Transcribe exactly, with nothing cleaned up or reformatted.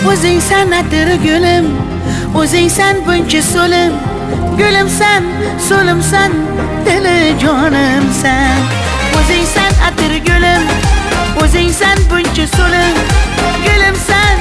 O'zing san atiri gulim, o'zing san buncha so'lim. Gulimsan, so'limsan, dili jonimsan. O'zing san atiri gulim, o'zing san buncha so'lim. Gulimsan,